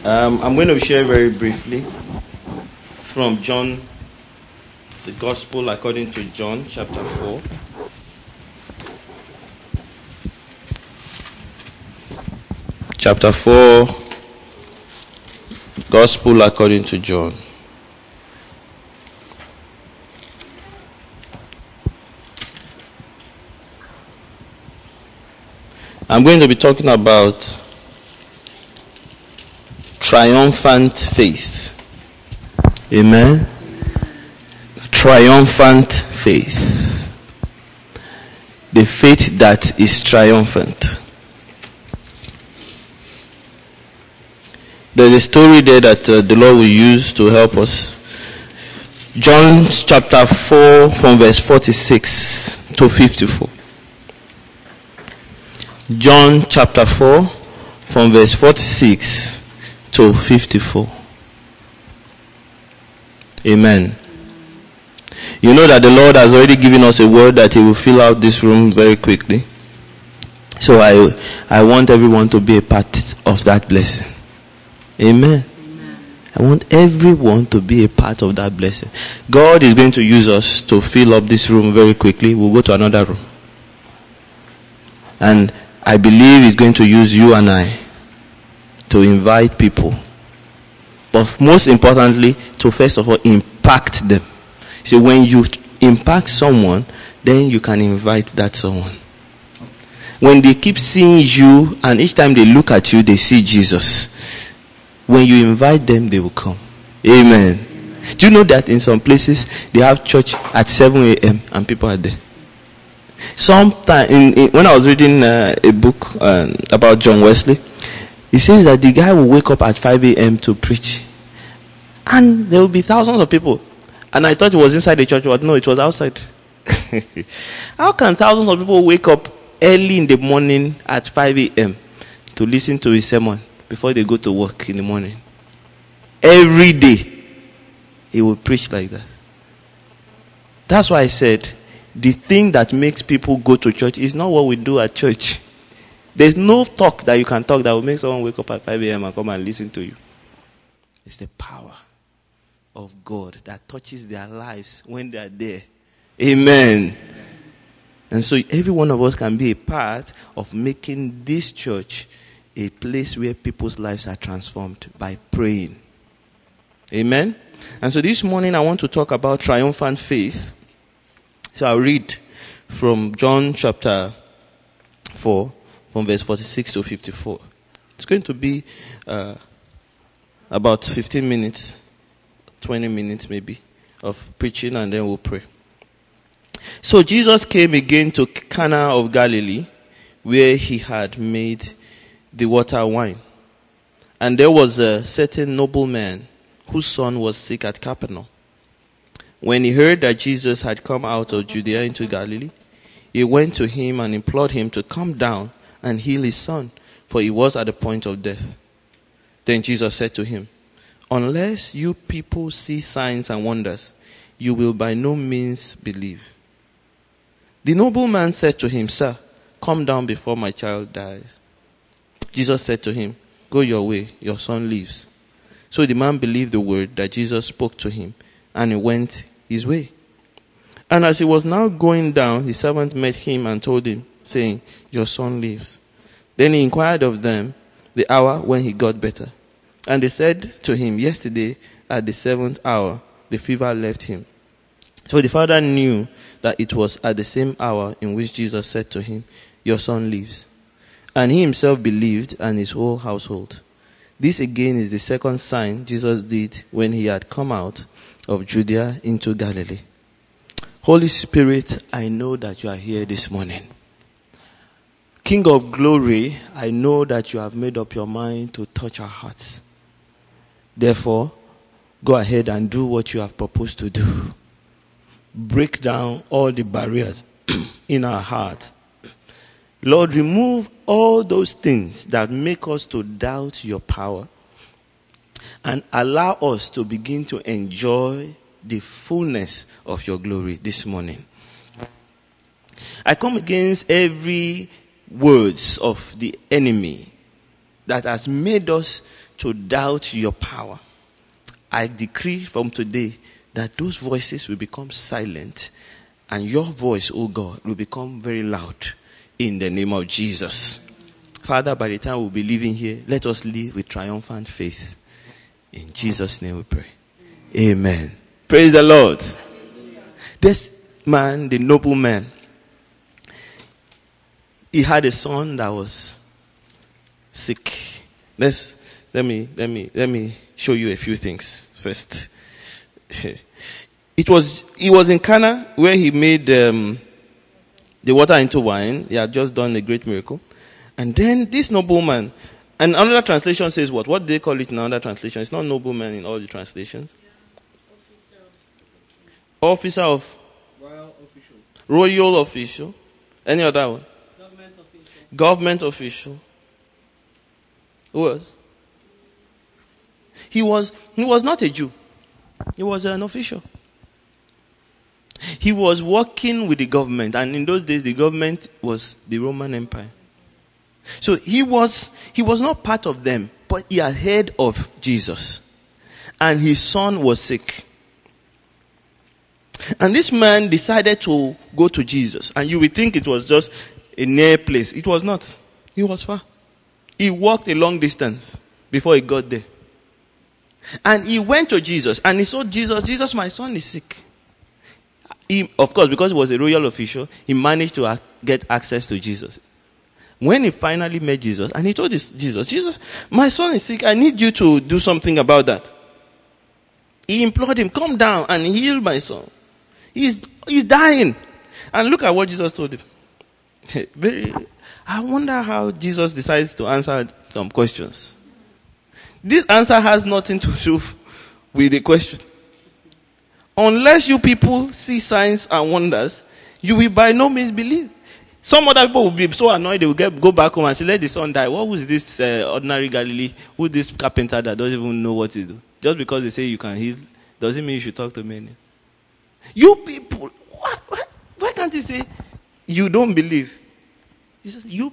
I'm going to share very briefly from John, the Gospel according to John, chapter 4. Chapter 4, Gospel according to John. I'm going to be talking about triumphant faith. Amen. Triumphant faith. The faith that is triumphant. There's a story there that the Lord will use to help us. John chapter 4 from verse 46 to 54. John chapter 4 from verse 46 to 54. Amen. You know that the Lord has already given us a word that He will fill out this room very quickly. So I want everyone to be a part of that blessing. Amen. I want everyone to be a part of that blessing. God is going to use us to fill up this room very quickly. We'll go to another room. And I believe He's going to use you and I to invite people. But most importantly, to first of all impact them. So when you impact someone, then you can invite that someone. When they keep seeing you and each time they look at you, they see Jesus. When you invite them, they will come. Amen. Do you know that in some places they have church at 7 a.m. and people are there? Sometime when I was reading a book about John Wesley, he says that the guy will wake up at 5 a.m. to preach, and there will be thousands of people. And I thought it was inside the church, but no, it was outside. How can thousands of people wake up early in the morning at 5 a.m. to listen to his sermon before they go to work in the morning? Every day he will preach like that. That's why I said the thing that makes people go to church is not what we do at church. There's no talk that you can talk that will make someone wake up at 5 a.m. and come and listen to you. It's the power of God that touches their lives when they are there. Amen. And so every one of us can be a part of making this church a place where people's lives are transformed by praying. Amen. And so this morning I want to talk about triumphant faith. So I'll read from John chapter 4, from verse 46 to 54. It's going to be about 15 minutes, 20 minutes maybe, of preaching, and then we'll pray. So Jesus came again to Cana of Galilee, where he had made the water wine. And there was a certain nobleman whose son was sick at Capernaum. When he heard that Jesus had come out of Judea into Galilee, he went to him and implored him to come down and heal his son, for he was at the point of death. Then Jesus said to him, "Unless you people see signs and wonders, you will by no means believe." The nobleman said to him, "Sir, come down before my child dies." Jesus said to him, "Go your way, your son lives." So the man believed the word that Jesus spoke to him, and he went his way. And as he was now going down, his servant met him and told him, saying, "Your son lives." Then he inquired of them the hour when he got better. And they said to him, "Yesterday at the 7th hour, the fever left him." So the father knew that it was at the same hour in which Jesus said to him, "Your son lives." And he himself believed, and his whole household. This again is the second sign Jesus did when he had come out of Judea into Galilee. Holy Spirit, I know that you are here this morning. King of glory, I know that you have made up your mind to touch our hearts. Therefore, go ahead and do what you have proposed to do. Break down all the barriers in our hearts. Lord, remove all those things that make us to doubt your power, and allow us to begin to enjoy the fullness of your glory this morning. I come against every words of the enemy that has made us to doubt your power, I decree from today that those voices will become silent and your voice, oh God, will become very loud in the name of Jesus. Father, by the time we'll be leaving here, let us live with triumphant faith. In Jesus' name we pray. Amen. Praise the Lord. This man, the noble man, he had a son that was sick. Let me show you a few things first. He was in Cana where he made the water into wine. He had just done a great miracle. And then this nobleman, and another translation says what? What do they call it in another translation? It's not nobleman in all the translations. Officer of royal official. Any other one? Government official. Who else? He was not a Jew. He was an official. He was working with the government, and in those days the government was the Roman Empire. So he was not part of them, but he had heard of Jesus. And his son was sick. And this man decided to go to Jesus. And you would think it was just a near place. It was not. He was far. He walked a long distance before he got there. And he went to Jesus and he saw Jesus, my son is sick. He, of course, because he was a royal official, he managed to get access to Jesus. When he finally met Jesus, and he told Jesus, my son is sick, I need you to do something about that. He implored him, come down and heal my son. He's dying. And look at what Jesus told him. I wonder how Jesus decides to answer some questions. This answer has nothing to do with the question. Unless you people see signs and wonders, you will by no means believe. Some other people will be so annoyed they will go back home and say, let the son die. What was this ordinary Galilee? Who this carpenter that doesn't even know what he's doing? Just because they say you can heal, doesn't mean you should talk to me. You people, why can't he say you don't believe? He says, you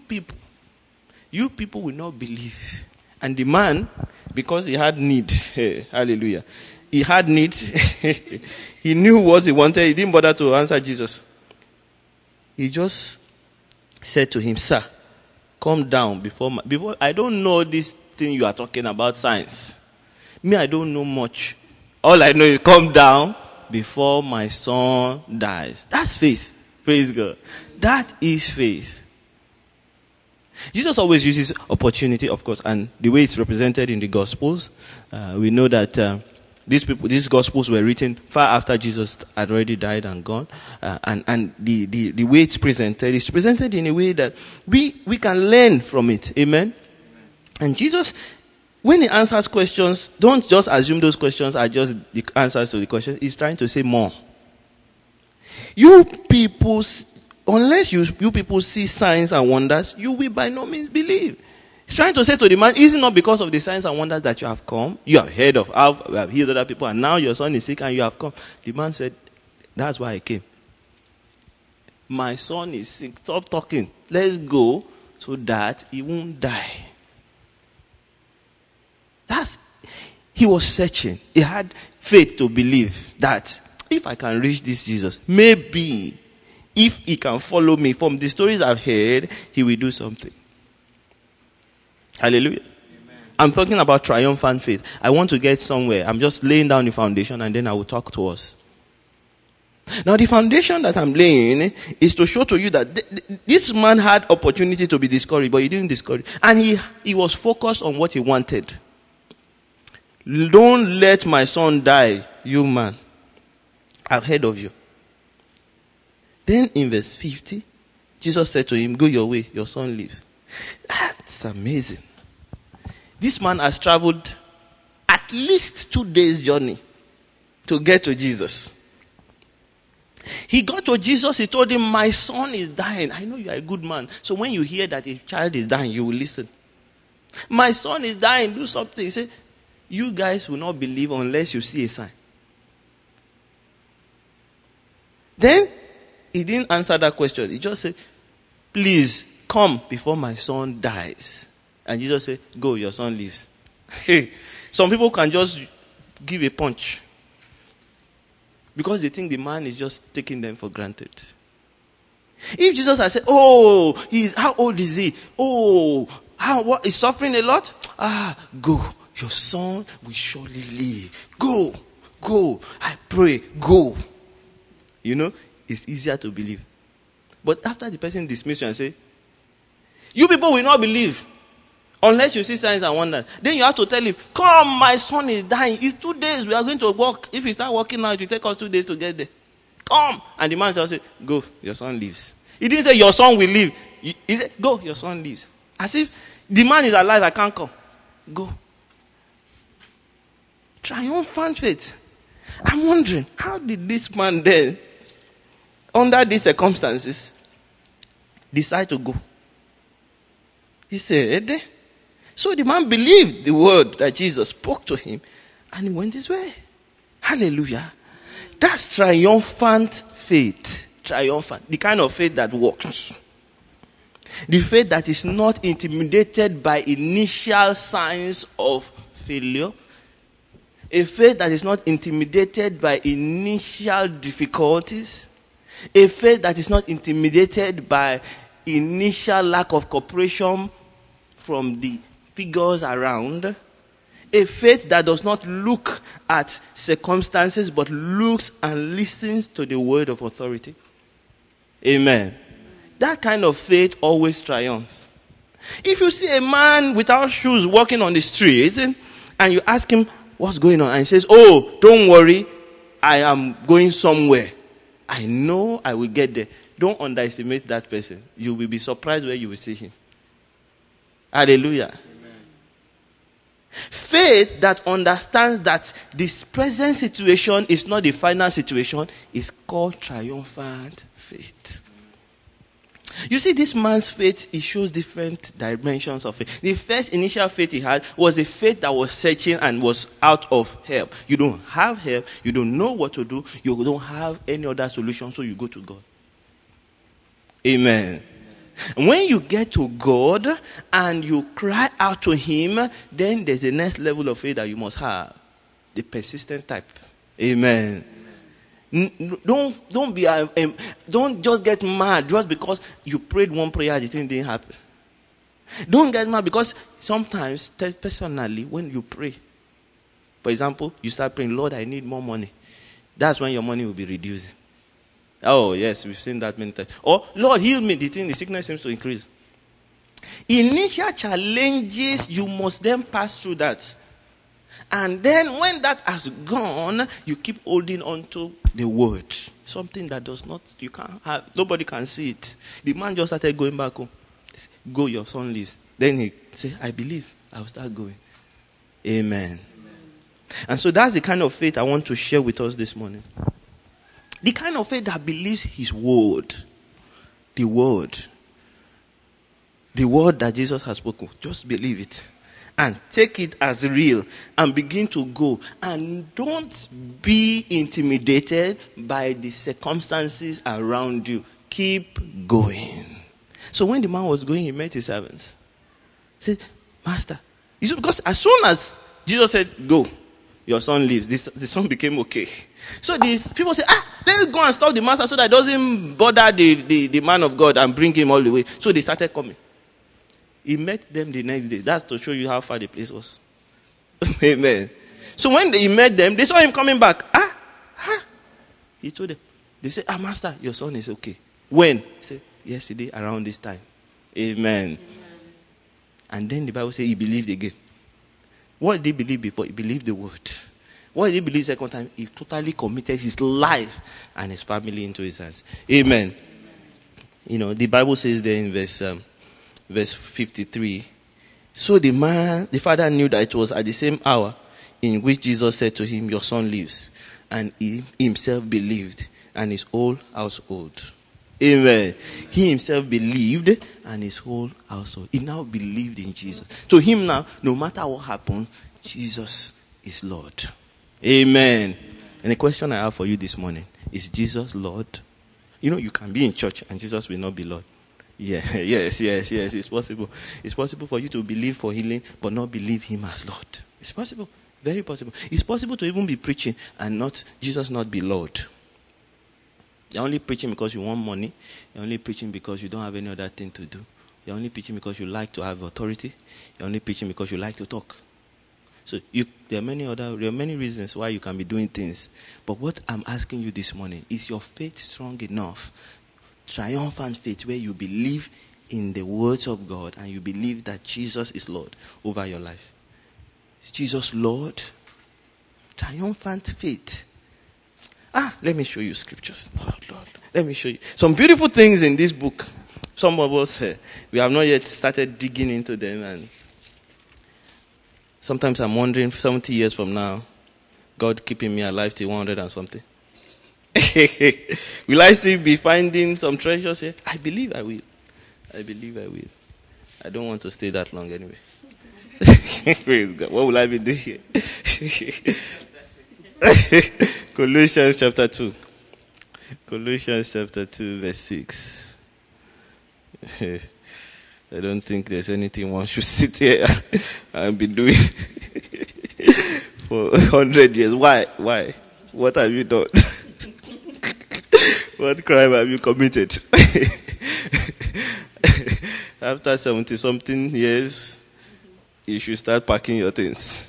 people will not believe. And the man, because he had need, hallelujah, he had need, he knew what he wanted, he didn't bother to answer Jesus. He just said to him, sir, come down before I don't know this thing you are talking about, science. Me, I don't know much. All I know is come down before my son dies. That's faith. Praise God. That is faith. Jesus always uses opportunity, of course, and the way it's represented in the Gospels, we know that these Gospels were written far after Jesus had already died and gone, and the way it's presented is presented in a way that we can learn from it. Amen? And Jesus, when he answers questions, don't just assume those questions are just the answers to the questions. He's trying to say more. You people, unless you people see signs and wonders, you will by no means believe. He's trying to say to the man, is it not because of the signs and wonders that you have come? You have heard of how we have healed other people, and now your son is sick and you have come. The man said, that's why I came. My son is sick. Stop talking. Let's go so that he won't die. He was searching. He had faith to believe that if I can reach this Jesus, maybe if he can follow me from the stories I've heard, he will do something. Hallelujah. Amen. I'm talking about triumphant faith. I want to get somewhere. I'm just laying down the foundation and then I will talk to us. Now the foundation that I'm laying is to show to you that this man had opportunity to be discouraged, but he didn't discourage. And he was focused on what he wanted. Don't let my son die, you man. I've heard of you. Then in verse 50, Jesus said to him, go your way, your son lives. That's amazing. This man has traveled at least 2 days journey to get to Jesus. He got to Jesus, he told him, my son is dying. I know you are a good man. So when you hear that a child is dying, you will listen. My son is dying, do something. He said, you guys will not believe unless you see a sign. Then, he didn't answer that question. He just said, please come before my son dies. And Jesus said, go, your son lives. Hey, some people can just give a punch because they think the man is just taking them for granted. If Jesus had said, "Oh, how old is he? Oh, what is suffering a lot? Go. Your son will surely live. Go. I pray, go." It's easier to believe. But after the person dismisses you and say, "You people will not believe unless you see signs and wonders," then you have to tell him, "Come, my son is dying. It's 2 days. We are going to walk. If we start walking now, it will take us 2 days to get there. Come." And the man just said, "Go, your son lives." He didn't say your son will live. He said, "Go, your son lives." As if the man is alive, I can't come. Go. Triumphant faith. I'm wondering, how did this man then, under these circumstances, decide to go? He said, so the man believed the word that Jesus spoke to him, and he went his way. Hallelujah. That's triumphant faith. Triumphant. The kind of faith that works. The faith that is not intimidated by initial signs of failure. A faith that is not intimidated by initial difficulties. A faith that is not intimidated by initial lack of cooperation from the figures around. A faith that does not look at circumstances but looks and listens to the word of authority. Amen. That kind of faith always triumphs. If you see a man without shoes walking on the street and you ask him what's going on, and he says, "Oh, don't worry, I am going somewhere. I know I will get there." Don't underestimate that person. You will be surprised where you will see him. Hallelujah. Amen. Faith that understands that this present situation is not the final situation is called triumphant faith. You see, this man's faith, it shows different dimensions of faith. The first initial faith he had was a faith that was searching and was out of help. You don't have help. You don't know what to do. You don't have any other solution, so you go to God. Amen. When you get to God and you cry out to Him, then there's the next level of faith that you must have. The persistent type. Amen. Don't just get mad just because you prayed one prayer, the thing didn't happen. Don't get mad because sometimes, personally, when you pray, for example, you start praying, "Lord, I need more money." That's when your money will be reducing. Oh, yes, we've seen that many times. Or, "Lord, heal me," the sickness seems to increase. Initial challenges, you must then pass through that. And then when that has gone, you keep holding on to the word. Something that does not, you can't have, nobody can see it. The man just started going back home. "Go, your son lives." Then he said, "I believe, I'll start going." Amen. And so that's the kind of faith I want to share with us this morning. The kind of faith that believes His word. The word. The word that Jesus has spoken. Just believe it. And take it as real. And begin to go. And don't be intimidated by the circumstances around you. Keep going. So when the man was going, he met his servants. He said, "Master." Because as soon as Jesus said, "Go, your son lives," the son became okay. So these people say, let's go and stop the master so that it doesn't bother the man of God and bring him all the way. So they started coming. He met them the next day. That's to show you how far the place was. Amen. So when he met them, they saw him coming back. He told them. They said, "Master, your son is okay." When? He said, "Yesterday around this time." Amen. And then the Bible says he believed again. What did he believe before? He believed the word. What did he believe second time? He totally committed his life and his family into his hands. Amen. The Bible says there in verse 53, so the father knew that it was at the same hour in which Jesus said to him, "Your son lives." And he himself believed, and his whole household. Amen. He himself believed, and his whole household. He now believed in Jesus. To him now, no matter what happens, Jesus is Lord. Amen. And the question I have for you this morning, is Jesus Lord? You can be in church and Jesus will not be Lord. Yeah, yes, it's possible. It's possible for you to believe for healing, but not believe him as Lord. It's possible. Very possible. It's possible to even be preaching and not Jesus not be Lord. You're only preaching because you want money. You're only preaching because you don't have any other thing to do. You're only preaching because you like to have authority. You're only preaching because you like to talk. So there are many reasons why you can be doing things. But what I'm asking you this morning, is your faith strong enough? Triumphant faith where you believe in the words of God and you believe that Jesus is Lord over your life. Is Jesus Lord? Triumphant faith. Let me show you scriptures. Lord. Let me show you some beautiful things in this book. Some of us, we have not yet started digging into them. And sometimes I'm wondering, 70 years from now, God keeping me alive till 100 and something. Will I still be finding some treasures here? I believe I will. I don't want to stay that long anyway. Praise God. What will I be doing here? Colossians chapter 2. Colossians chapter 2 verse 6. I don't think there's anything one should sit here and be doing for 100 years. Why? What have you done? What crime have you committed? After 70-something years, you should start packing your things.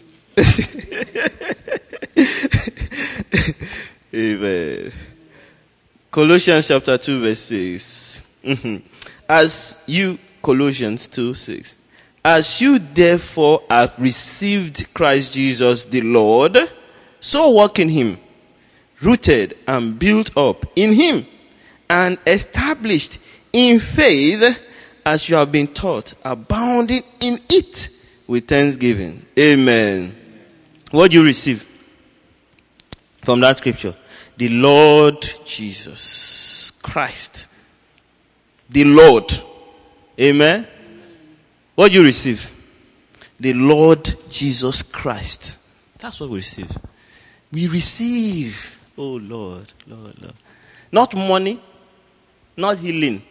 Amen. Colossians chapter 2 verse 6. As you, Colossians 2:6. As you therefore have received Christ Jesus the Lord, so walk in him, rooted and built up in him, and established in faith as you have been taught, abounding in it with thanksgiving. Amen. What do you receive from that scripture? The Lord Jesus Christ. The Lord. Amen. What do you receive? The Lord Jesus Christ. That's what we receive. We receive, oh Lord. Not money, not healing,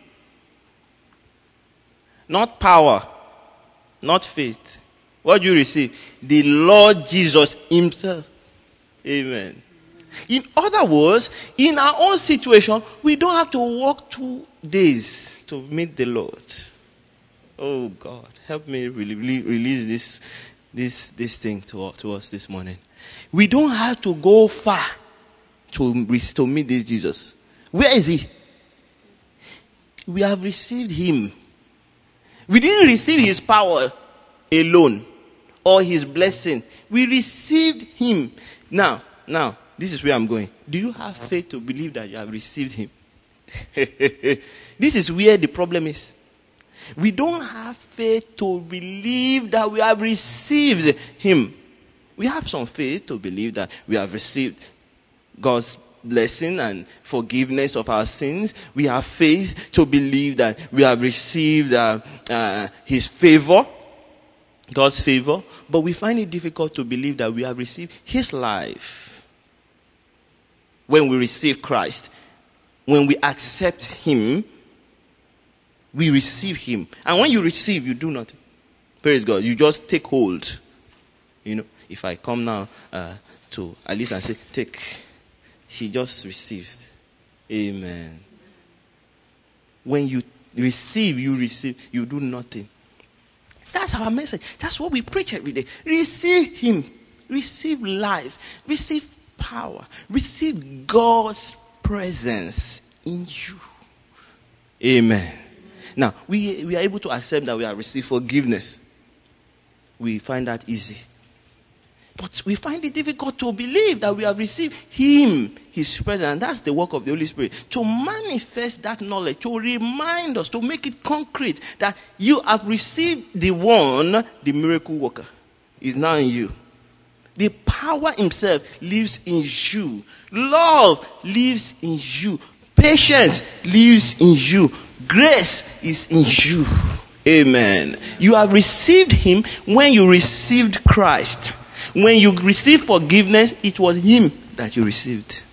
not power, not faith. What do you receive? The Lord Jesus himself. Amen. In other words, in our own situation, we don't have to walk 2 days to meet the Lord. Oh God, help me release this thing to us this morning. We don't have to go far to meet this Jesus. Where is he? We have received him. We didn't receive his power alone or his blessing. We received him. Now, this is where I'm going. Do you have faith to believe that you have received him? This is where the problem is. We don't have faith to believe that we have received him. We have some faith to believe that we have received God's blessing and forgiveness of our sins. We have faith to believe that we have received his favor, God's favor. But we find it difficult to believe that we have received his life. When we receive Christ, when we accept him, we receive him. And when you receive, you do nothing. Praise God. You just take hold. You know, if I come now to Alice and say, take, she just receives. Amen. When you receive, you do nothing. That's our message. That's what we preach every day. Receive him. Receive life. Receive power. Receive God's presence in you. Amen. Now, we are able to accept that we have received forgiveness. We find that easy. But we find it difficult to believe that we have received him, his presence. And that's the work of the Holy Spirit. To manifest that knowledge, to remind us, to make it concrete that you have received the one, the miracle worker, is now in you. The power himself lives in you. Love lives in you. Patience lives in you. Grace is in you. Amen. You have received him when you received Christ. When you received forgiveness, it was him that you received.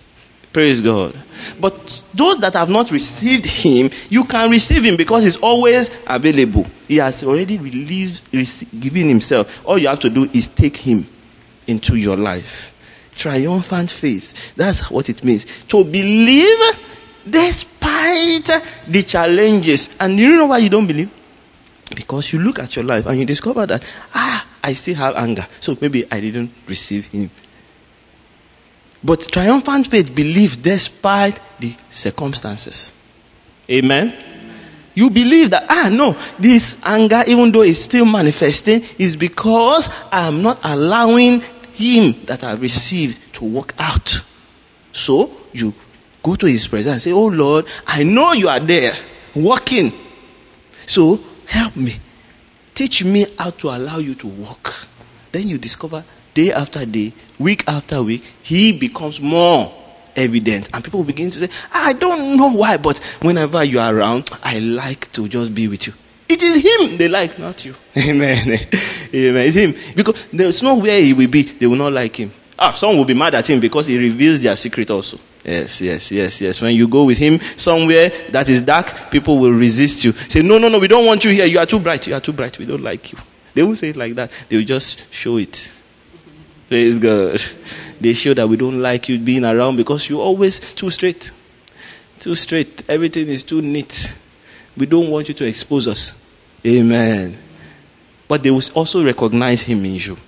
Praise God. But those that have not received him, you can receive him because he's always available. He has already given himself. All you have to do is take him into your life. Triumphant faith. That's what it means. To believe despite the challenges. And you know why you don't believe? Because you look at your life and you discover that, I still have anger. So maybe I didn't receive him. But triumphant faith believes despite the circumstances. Amen? You believe that, no, this anger, even though it's still manifesting, is because I am not allowing him that I received to work out. So, you go to his presence and say, oh Lord, I know you are there, working. So, help me. Teach me how to allow you to work. Then you discover, day after day, week after week, he becomes more evident. And people begin to say, I don't know why, but whenever you are around, I like to just be with you. It is him they like, not you. Amen. Amen. It's him. Because there's nowhere he will be, they will not like him. Some will be mad at him because he reveals their secret also. Yes. When you go with him somewhere that is dark, people will resist you. Say, no, we don't want you here. You are too bright. We don't like you. They won't say it like that. They will just show it. Praise God. They show that we don't like you being around because you're always too straight. Too straight. Everything is too neat. We don't want you to expose us. Amen. But they will also recognize him in you.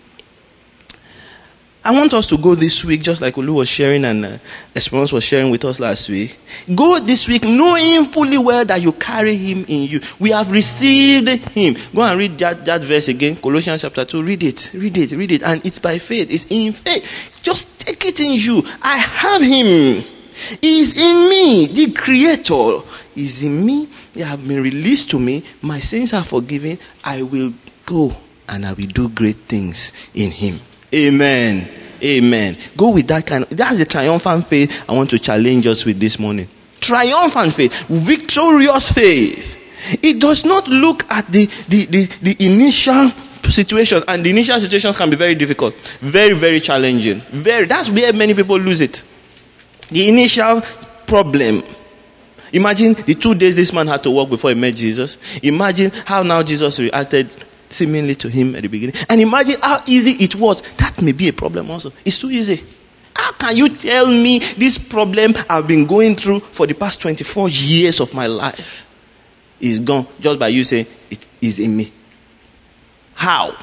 I want us to go this week, just like Olu was sharing and Esperance was sharing with us last week. Go this week knowing fully well that you carry him in you. We have received him. Go and read that verse again, Colossians chapter 2. Read it. And it's by faith. It's in faith. Just take it in you. I have him. He is in me. The Creator is in me. He have been released to me. My sins are forgiven. I will go and I will do great things in him. Amen. Go with that that's the triumphant faith I want to challenge us with this morning. Triumphant faith, victorious faith. It does not look at the initial situation, and the initial situations can be very difficult, very, very challenging. That's where many people lose it. The initial problem. Imagine the 2 days this man had to walk before he met Jesus. Imagine how now Jesus reacted seemingly to him at the beginning. And imagine how easy it was. That may be a problem also. It's too easy. How can you tell me this problem I've been going through for the past 24 years of my life is gone just by you saying it is in me? How?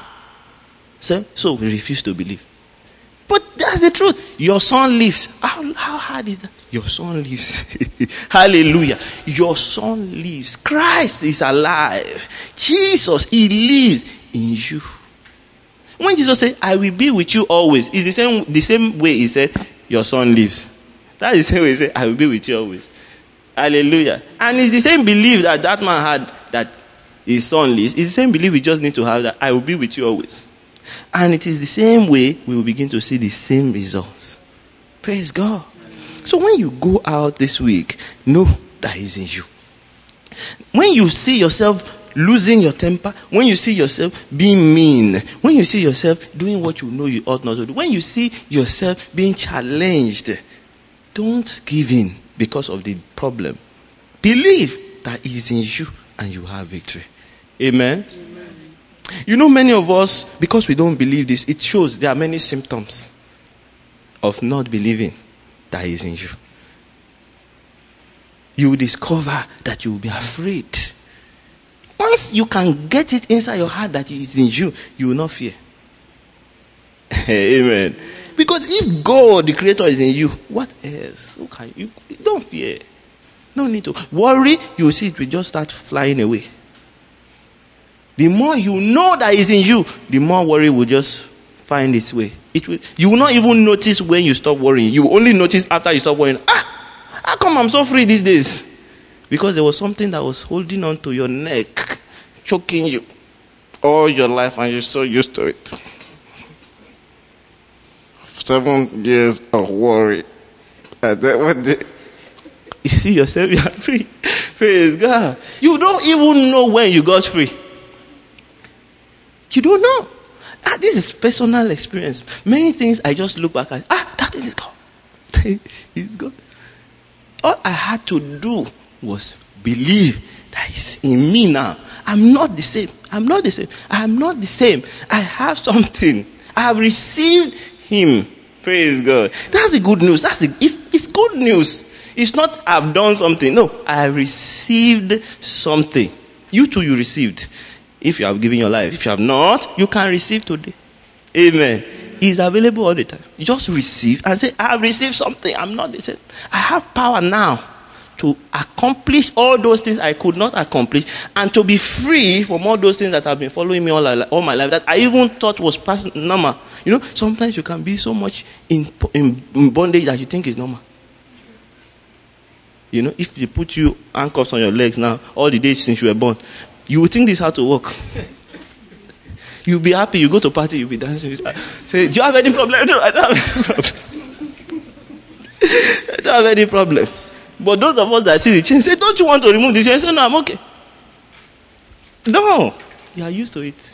So we refuse to believe. But that's the truth. Your son lives. How hard is that? Your son lives. Hallelujah. Your son lives. Christ is alive. Jesus, he lives in you. When Jesus said, I will be with you always, it's the same way he said, your son lives. That is the same way he said, I will be with you always. Hallelujah. And it's the same belief that man had that his son lives. It's the same belief we just need to have, that I will be with you always. And it is the same way we will begin to see the same results. Praise God. So when you go out this week, know that he's in you. When you see yourself losing your temper, when you see yourself being mean, when you see yourself doing what you know you ought not to do, when you see yourself being challenged, don't give in because of the problem. Believe that he's in you and you have victory. Amen. You know, many of us, because we don't believe this, it shows there are many symptoms of not believing that he is in you. You will discover that you will be afraid. Once you can get it inside your heart that he is in you, you will not fear. Amen. Because if God, the Creator, is in you, what else? Who can you? Don't fear. No need to worry. You will see it will just start flying away. The more you know that it's in you, the more worry will just find its way. You will not even notice when you stop worrying. You will only notice after you stop worrying. How come I'm so free these days? Because there was something that was holding on to your neck, choking you all your life, and you're so used to it. 7 years of worry. And then one day, you see yourself, you are free. Praise God. You don't even know when you got free. You don't know. This is personal experience. Many things I just look back at. That thing is gone. It's gone. All I had to do was believe that He's in me now. I'm not the same. I'm not the same. I'm not the same. I have something. I have received Him. Praise God. That's the good news. It's good news. It's not I've done something. No, I have received something. You too, you received. If you have given your life. If you have not, you can receive today. Amen. It's available all the time. You just receive and say, I have received something. I'm not the same. I have power now to accomplish all those things I could not accomplish, and to be free from all those things that have been following me all my life that I even thought was past normal. You know, sometimes you can be so much in bondage that you think is normal. You know, if they put you handcuffs on your legs now, all the days since you were born, you will think this how to work. You'll be happy. You go to party, you'll be dancing. Say, do you have any problem? No, I don't have any problem. I don't have any problem. But those of us that see the chain say, don't you want to remove this chain? Say, no, I'm okay. No. You are used to it.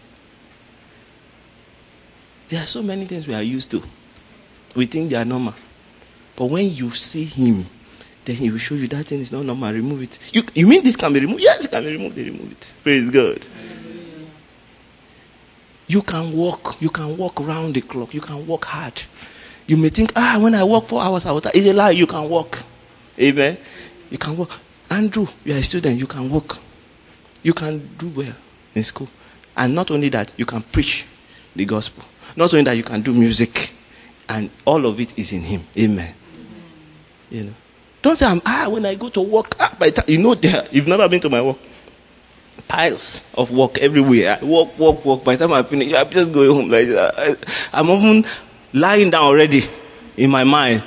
There are so many things we are used to. We think they are normal. But when you see Him, then He will show you that thing is not normal. Remove it. You mean this can be removed? Yes, it can be removed. They remove it. Praise God. You can walk. You can walk around the clock. You can walk hard. You may think, when I walk 4 hours, it's a lie. You can walk. Amen. You can walk. Andrew, you are a student. You can walk. You can do well in school. And not only that, you can preach the gospel. Not only that, you can do music. And all of it is in Him. Amen. You know. Don't say, when I go to work, by the time, you know, you've never been to my work. Piles of work everywhere. I walk. By the time I finish, I'm just going home like that. I'm often lying down already in my mind.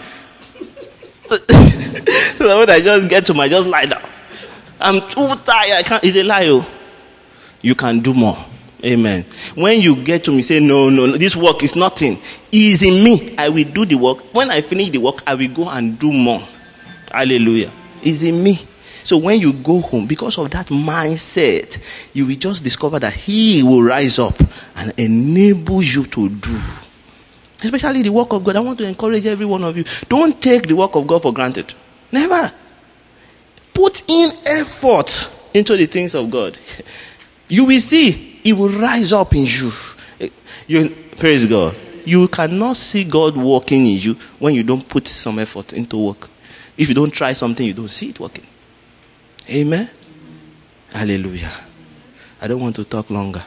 So when I just get to just lie down. I'm too tired. I can't. It's a lie. You can do more. Amen. When you get to me, say, no, this work is nothing. It is in me. I will do the work. When I finish the work, I will go and do more. Hallelujah. It's in me. So when you go home, because of that mindset, you will just discover that He will rise up and enable you to do. Especially the work of God. I want to encourage every one of you. Don't take the work of God for granted. Never. Put in effort into the things of God. You will see He will rise up in you. Praise God. You cannot see God working in you when you don't put some effort into work. If you don't try something, you don't see it working. Amen. Hallelujah. I don't want to talk longer.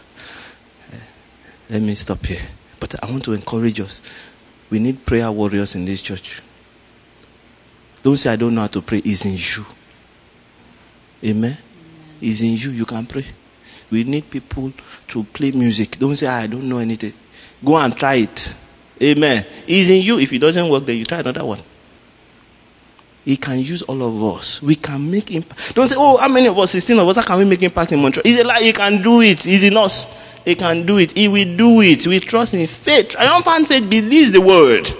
Let me stop here. But I want to encourage us. We need prayer warriors in this church. Don't say, I don't know how to pray. It's in you. Amen. It's in you. You can pray. We need people to play music. Don't say, I don't know anything. Go and try it. Amen. It's in you. If it doesn't work, then you try another one. He can use all of us. We can make impact. Don't say, how many of us, 16 of us, how can we make impact in Montreal? It's a lie. He can do it. He's in us. He can do it. He will do it. We trust in faith. Triumphant faith believes the word.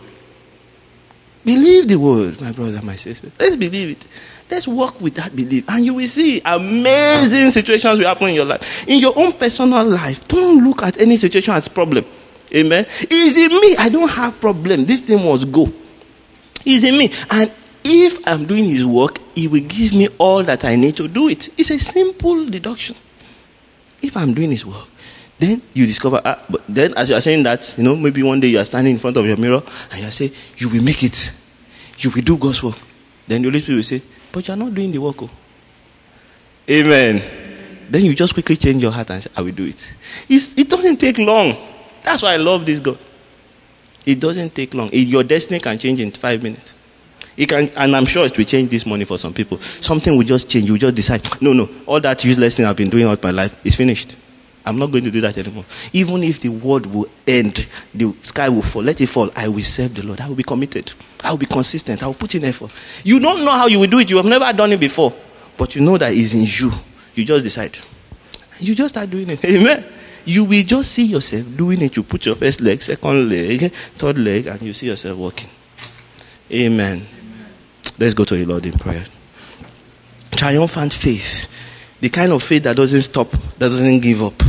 Believe the word, my brother, my sister. Let's believe it. Let's work with that belief. And you will see amazing situations will happen in your life. In your own personal life, don't look at any situation as problem. Amen. It's in me. I don't have problem. This thing must go. It's in me. And if I'm doing His work, He will give me all that I need to do it. It's a simple deduction. If I'm doing His work, then you discover, but then as you are saying that, maybe one day you are standing in front of your mirror and you are saying, you will make it. You will do God's work. Then the Holy Spirit will say, but you are not doing the work. Amen. Then you just quickly change your heart and say, I will do it. It doesn't take long. That's why I love this God. It doesn't take long. Your destiny can change in 5 minutes. It can, and I'm sure it will change this morning for some people. Something will just change. You will just decide, no, all that useless thing I've been doing all my life is finished. I'm not going to do that anymore. Even if the world will end, the sky will fall, let it fall, I will serve the Lord. I will be committed. I will be consistent. I will put in effort. You don't know how you will do it. You have never done it before. But you know that it's in you. You just decide. You just start doing it. Amen. You will just see yourself doing it. You put your first leg, second leg, third leg, and you see yourself walking. Amen. Let's go to the Lord in prayer. Triumphant faith. The kind of faith that doesn't stop, that doesn't give up.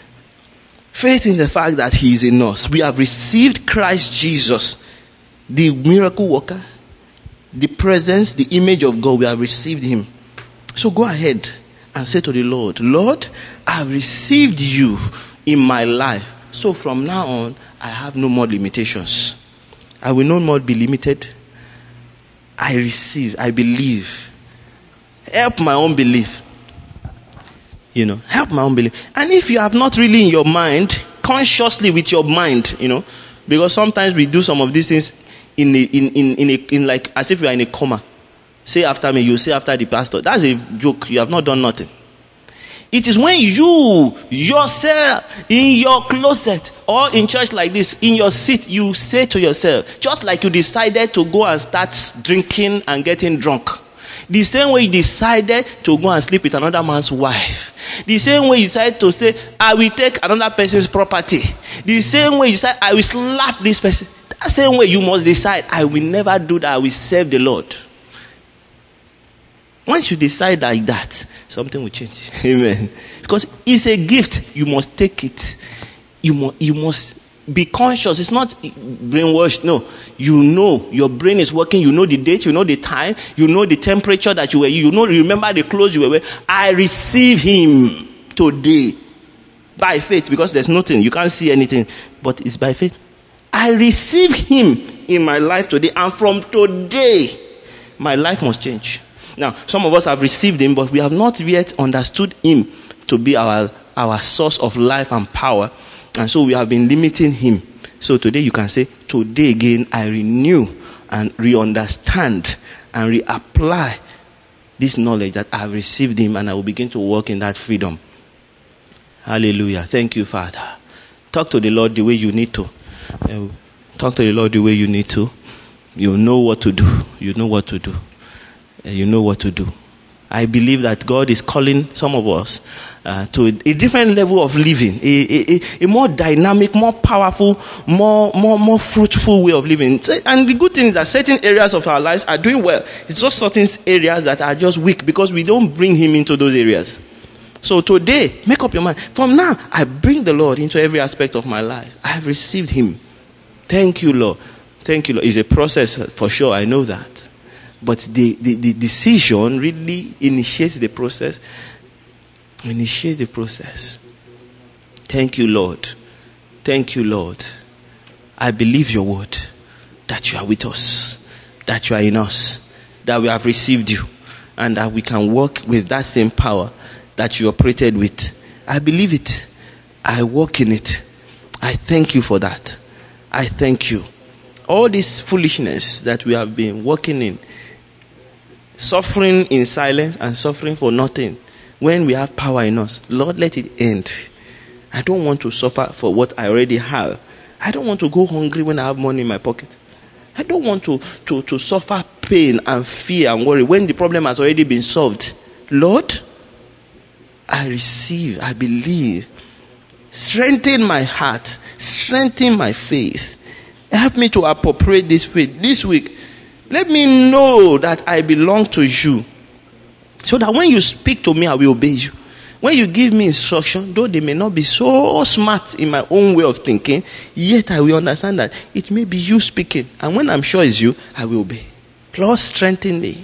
Faith in the fact that He is in us. We have received Christ Jesus, the miracle worker, the presence, the image of God. We have received him. So go ahead and say to the Lord, Lord, I have received you in my life. So from now on, I have no more limitations. I will no more be limited. I receive, I believe. Help my own belief. Help my own belief. And if you have not really in your mind, consciously with your mind, because sometimes we do some of these things in like as if we are in a coma. Say after me, you say after the pastor. That's a joke. You have not done nothing. It is when you yourself in your closet or in church like this, in your seat, you say to yourself, just like you decided to go and start drinking and getting drunk. The same way you decided to go and sleep with another man's wife. The same way you decided to say, I will take another person's property. The same way you decide, I will slap this person. That same way you must decide, I will never do that. I will serve the Lord. Once you decide like that, something will change. Amen. Because it's a gift. You must take it. You must be conscious. It's not brainwashed. No. You know your brain is working. You know the date. You know the time. You know the temperature that you were. You remember the clothes you were wearing. I receive him today. By faith. Because there's nothing. You can't see anything. But it's by faith. I receive him in my life today. And from today, my life must change. Now, some of us have received him, but we have not yet understood him to be our source of life and power. And so we have been limiting him. So today you can say, today again, I renew and re-understand and reapply this knowledge that I have received him, and I will begin to walk in that freedom. Hallelujah. Thank you, Father. Talk to the Lord the way you need to. Talk to the Lord the way you need to. You know what to do. You know what to do. You know what to do. I believe that God is calling some of us to a different level of living, a more dynamic, more powerful, more fruitful way of living. And the good thing is that certain areas of our lives are doing well. It's just certain areas that are just weak because we don't bring him into those areas. So today, make up your mind. From now, I bring the Lord into every aspect of my life. I have received him. Thank you, Lord. Thank you, Lord. It's a process for sure. I know that. But the decision really initiates the process. Initiates the process. Thank you, Lord. Thank you, Lord. I believe your word. That you are with us. That you are in us. That we have received you. And that we can walk with that same power that you operated with. I believe it. I walk in it. I thank you for that. I thank you. All this foolishness that we have been walking in, suffering in silence and suffering for nothing, when we have power in us, Lord, let it end. I don't want to suffer for what I already have. I don't want to go hungry when I have money in my pocket. I don't want to suffer pain and fear and worry when the problem has already been solved. Lord, I receive, I believe. Strengthen my heart. Strengthen my faith. Help me to appropriate this faith this week. Let me know that I belong to you. So that when you speak to me, I will obey you. When you give me instruction, though they may not be so smart in my own way of thinking, yet I will understand that it may be you speaking. And when I'm sure it's you, I will obey. Lord, strengthen me.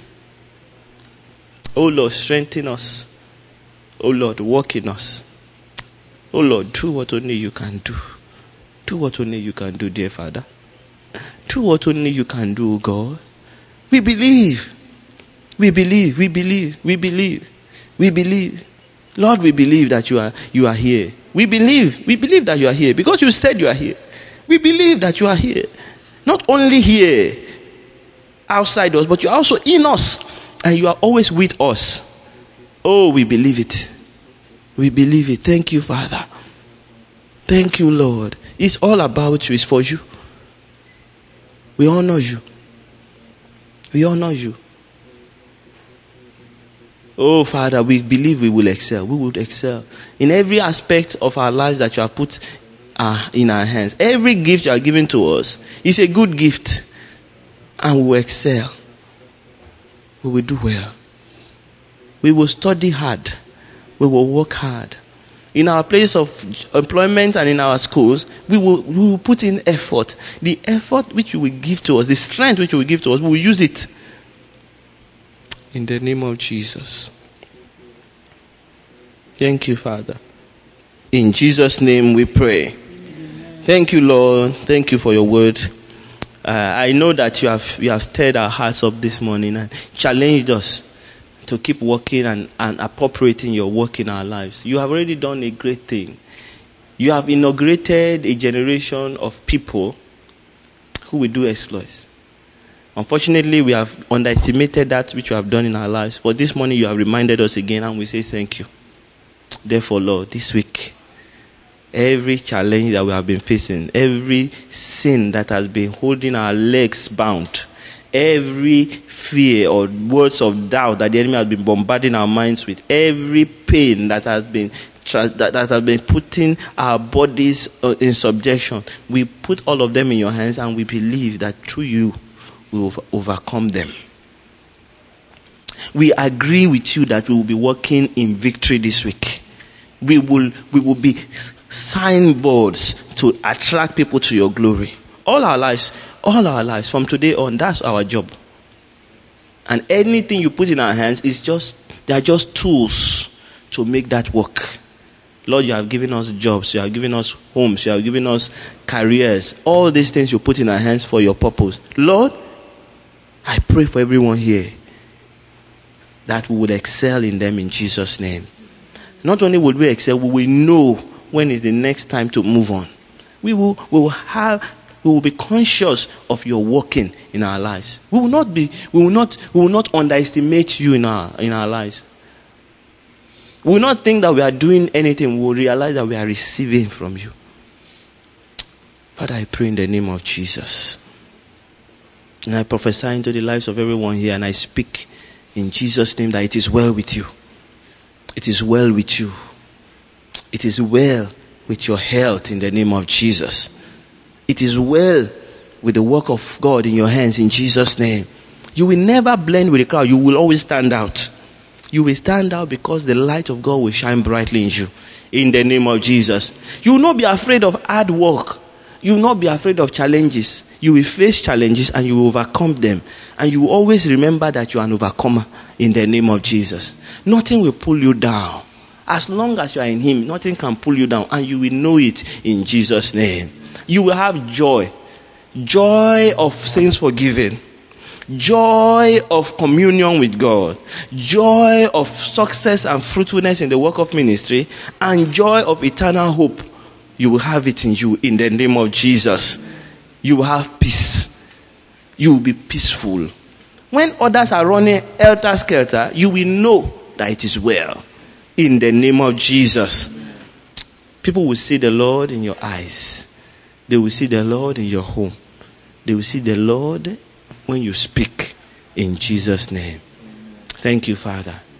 Oh Lord, strengthen us. Oh Lord, walk in us. Oh Lord, do what only you can do. Do what only you can do, dear Father. Do what only you can do, God. We believe. We believe. We believe. We believe. We believe. Lord, we believe that you are here. We believe. We believe that you are here because you said you are here. We believe that you are here. Not only here, outside us, but you are also in us. And you are always with us. Oh, we believe it. We believe it. Thank you, Father. Thank you, Lord. It's all about you. It's for you. We honor you. We honor you. Oh, Father, we believe we will excel. We will excel in every aspect of our lives that you have put in our hands. Every gift you are giving to us is a good gift. And we will excel. We will do well. We will study hard. We will work hard. In our place of employment and in our schools, we will put in effort. The effort which you will give to us, the strength which you will give to us, we will use it In the name of Jesus. Thank you, Father. In Jesus' name we pray. Thank you, Lord. Thank you for your word. I know that you have stirred our hearts up this morning and challenged us to keep working and appropriating your work in our lives. You have already done a great thing. You have inaugurated a generation of people who will do exploits. Unfortunately, we have underestimated that which you have done in our lives. But this morning you have reminded us again, and we say thank you. Therefore, Lord, this week, every challenge that we have been facing, every sin that has been holding our legs bound, every fear or words of doubt that the enemy has been bombarding our minds with, every pain that has been putting our bodies in subjection, we put all of them in your hands, and we believe that through you we will overcome them. We agree with you that we will be walking in victory this week. We will be signboards to attract people to your glory. All our lives, from today on, that's our job. And anything you put in our hands they are just tools to make that work. Lord, you have given us jobs, you have given us homes, you have given us careers. All these things you put in our hands for your purpose. Lord, I pray for everyone here that we would excel in them in Jesus' name. Not only would we excel, we will know when is the next time to move on. We will be conscious of your working in our lives. We will not underestimate you in our lives. We will not think that we are doing anything. We will realize that we are receiving from you. Father, I pray in the name of Jesus. And I prophesy into the lives of everyone here, and I speak in Jesus' name that it is well with you. It is well with you. It is well with your health in the name of Jesus. It is well with the work of God in your hands in Jesus' name. You will never blend with the crowd. You will always stand out. You will stand out because the light of God will shine brightly in you in the name of Jesus. You will not be afraid of hard work. You will not be afraid of challenges. You will face challenges and you will overcome them. And you will always remember that you are an overcomer in the name of Jesus. Nothing will pull you down. As long as you are in Him, nothing can pull you down. And you will know it in Jesus' name. You will have joy. Joy of sins forgiven. Joy of communion with God. Joy of success and fruitfulness in the work of ministry. And joy of eternal hope. You will have it in you in the name of Jesus. You will have peace. You will be peaceful. When others are running helter-skelter, you will know that it is well. In the name of Jesus. People will see the Lord in your eyes. They will see the Lord in your home. They will see the Lord when you speak. In Jesus' name. Thank you, Father.